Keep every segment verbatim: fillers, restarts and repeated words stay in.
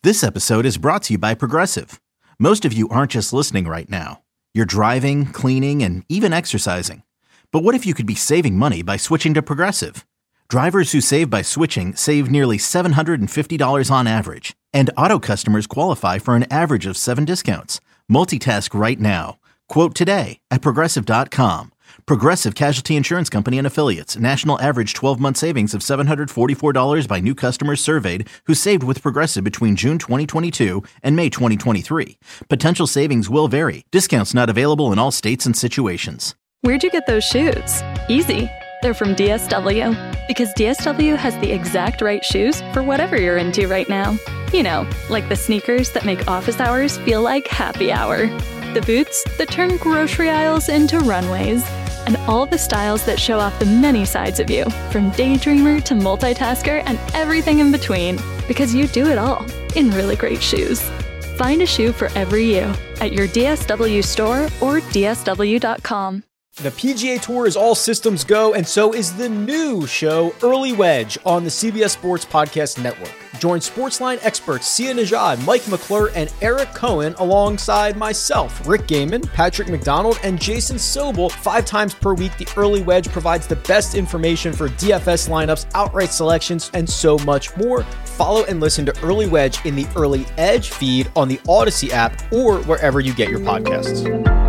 This episode is brought to you by Progressive. Most of you aren't just listening right now. You're driving, cleaning, and even exercising. But what if you could be saving money by switching to Progressive? Drivers who save by switching save nearly seven hundred fifty dollars on average. And auto customers qualify for an average of seven discounts. Multitask right now. Quote today at progressive dot com. Progressive Casualty Insurance Company and Affiliates. National average twelve-month savings of seven hundred forty-four dollars by new customers surveyed who saved with Progressive between June twenty twenty-two and May twenty twenty-three. Potential savings will vary. Discounts not available in all states and situations. Where'd you get those shoes? Easy. They're from D S W. Because D S W has the exact right shoes for whatever you're into right now. You know, like the sneakers that make office hours feel like happy hour. The boots that turn grocery aisles into runways. And all the styles that show off the many sides of you, from daydreamer to multitasker and everything in between, because you do it all in really great shoes. Find a shoe for every you at your D S W store or D S W dot com. The P G A Tour is all systems go, and so is the new show, Early Wedge, on the C B S Sports Podcast Network. Join Sportsline experts Sia Nejad, Mike McClure, and Eric Cohen alongside myself, Rick Gaiman, Patrick McDonald, and Jason Sobel. Five times per week, the Early Wedge provides the best information for D F S lineups, outright selections, and so much more. Follow and listen to Early Wedge in the Early Edge feed on the Odyssey app or wherever you get your podcasts.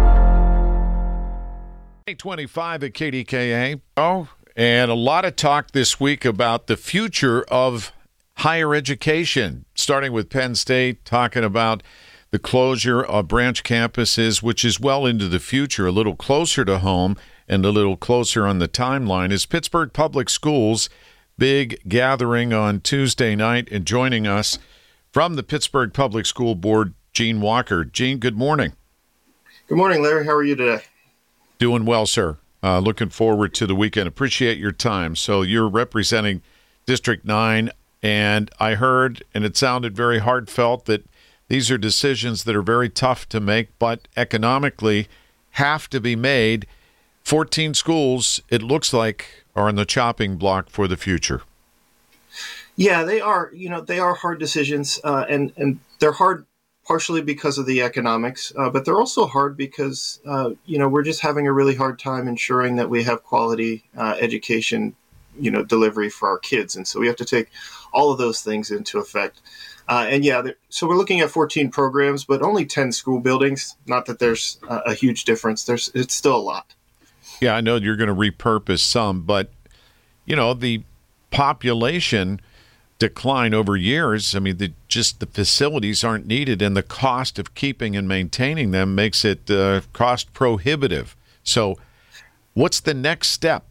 eight twenty-five at K D K A. Oh, and a lot of talk this week about the future of higher education, starting with Penn State, talking about the closure of branch campuses, which is well into the future, a little closer to home and a little closer on the timeline, is Pittsburgh Public Schools' big gathering on Tuesday night. And joining us from the Pittsburgh Public School Board, Gene Walker. Gene, good morning. Good morning, Larry. How are you today? Doing well, sir. Uh, looking forward to the weekend. Appreciate your time. So you're representing District nine, and I heard, and it sounded very heartfelt, that these are decisions that are very tough to make, but economically have to be made. fourteen schools, it looks like, are on the chopping block for the future. Yeah, they are. You know, they are hard decisions, uh, and, and they're hard partially because of the economics, uh, but they're also hard because, uh, you know, we're just having a really hard time ensuring that we have quality uh, education, you know, delivery for our kids. And so we have to take all of those things into effect. Uh, and yeah, so we're looking at fourteen programs, but only ten school buildings. Not that there's a, a huge difference. There's It's still a lot. Yeah, I know you're going to repurpose some, but, you know, the population decline over years. I mean, the, just the facilities aren't needed, and the cost of keeping and maintaining them makes it uh, cost prohibitive. So what's the next step?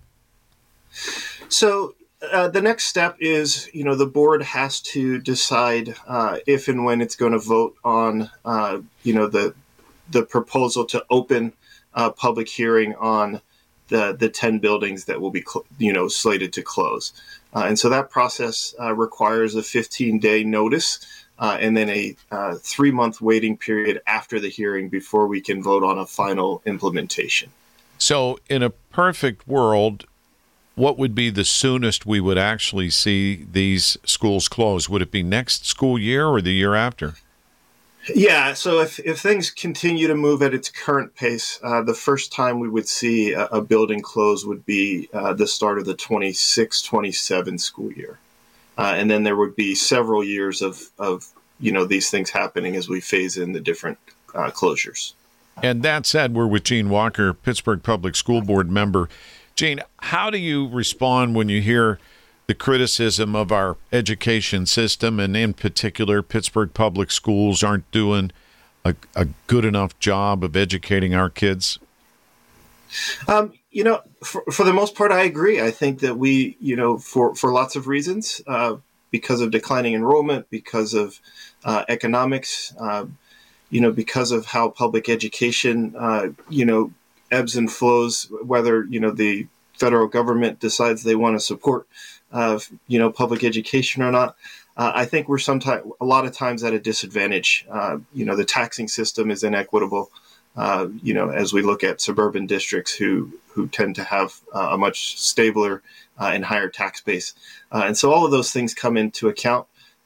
So uh, the next step is, you know, the board has to decide uh, if and when it's going to vote on, uh, you know, the the proposal to open a public hearing on the the ten buildings that will be, cl- you know, slated to close. Uh, and so that process uh, requires a fifteen-day notice uh, and then a uh, three-month waiting period after the hearing before we can vote on a final implementation. So in a perfect world, what would be the soonest we would actually see these schools close? Would it be next school year or the year after? Yeah, so if, if things continue to move at its current pace, uh, the first time we would see a, a building close would be uh, the start of the twenty-six twenty-seven school year. Uh, and then there would be several years of, of, you know, these things happening as we phase in the different uh, closures. And that said, we're with Gene Walker, Pittsburgh Public School Board member. Gene, how do you respond when you hear the criticism of our education system, and in particular, Pittsburgh Public Schools aren't doing a, a good enough job of educating our kids? Um, you know, for, for the most part, I agree. I think that we, you know, for, for lots of reasons, uh, because of declining enrollment, because of uh, economics, uh, you know, because of how public education, uh, you know, ebbs and flows, whether, you know, the federal government decides they want to support of, you know, public education or not. Uh, I think we're sometimes, a lot of times at a disadvantage. Uh, you know, the taxing system is inequitable. Uh, you know, as we look at suburban districts who who tend to have uh, a much stabler uh, and higher tax base, uh, and so all of those things come into account.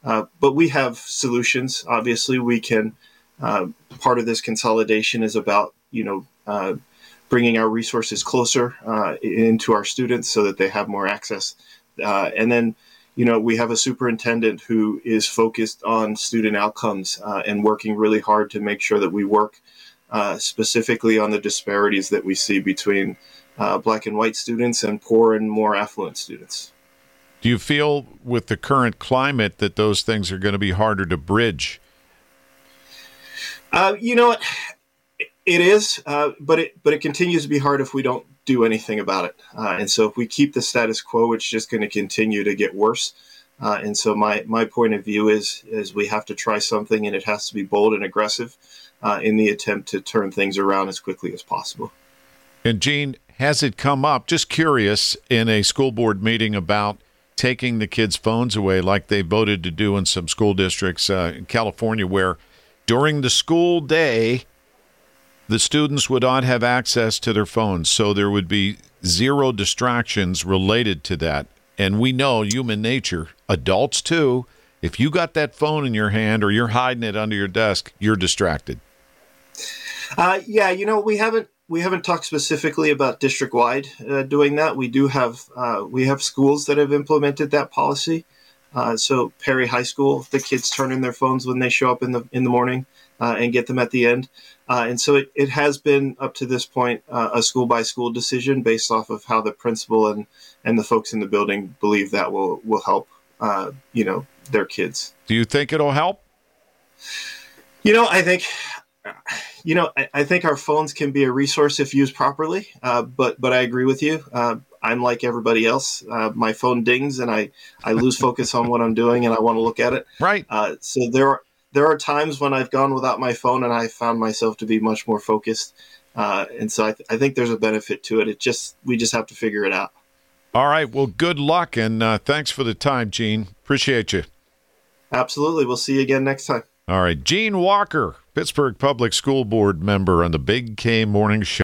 Uh, but we have solutions. Obviously, we can. Uh, part of this consolidation is about you know uh, bringing our resources closer uh, into our students so that they have more access. Uh, and then, you know, we have a superintendent who is focused on student outcomes uh, and working really hard to make sure that we work uh, specifically on the disparities that we see between uh, Black and white students and poor and more affluent students. Do you feel with the current climate that those things are going to be harder to bridge? Uh, you know what? It is, uh, but it but it continues to be hard if we don't do anything about it. Uh, and so if we keep the status quo, it's just going to continue to get worse. Uh, and so my my point of view is is we have to try something, and it has to be bold and aggressive uh, in the attempt to turn things around as quickly as possible. And Gene, has it come up, just curious, in a school board meeting about taking the kids' phones away like they voted to do in some school districts uh, in California, where during the school day, the students would not have access to their phones, so there would be zero distractions related to that. And we know human nature, adults too, if you got that phone in your hand or you're hiding it under your desk, you're distracted. Uh, yeah, you know, we haven't we haven't talked specifically about district-wide uh, doing that. We do have uh, we have schools that have implemented that policy. Uh, so Perry High School, the kids turn in their phones when they show up in the in the morning uh, and get them at the end. Uh, and so it, it has been, up to this point, uh, a school-by-school decision based off of how the principal and, and the folks in the building believe that will, will help, uh, you know, their kids. Do you think it'll help? You know, I think, you know, I, I think our phones can be a resource if used properly, uh, but but I agree with you. Uh, I'm like everybody else. Uh, my phone dings and I, I lose focus on what I'm doing and I want to look at it. Right. Uh, so there are There are times when I've gone without my phone and I found myself to be much more focused. Uh, and so I, th- I think there's a benefit to it. It just, we just have to figure it out. All right. Well, good luck. And uh, thanks for the time, Gene. Appreciate you. Absolutely. We'll see you again next time. All right. Gene Walker, Pittsburgh Public School Board member on the Big K Morning Show.